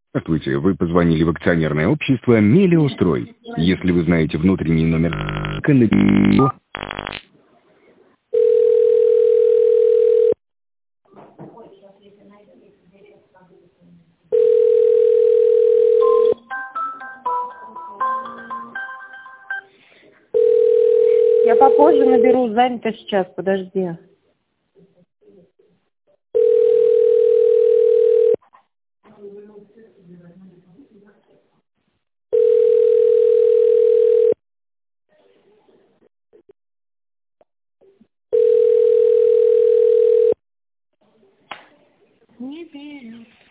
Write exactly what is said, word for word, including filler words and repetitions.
Здравствуйте, вы позвонили в акционерное общество «Мелиострой». Если вы знаете внутренний номер... Я попозже наберу, занято сейчас, подожди.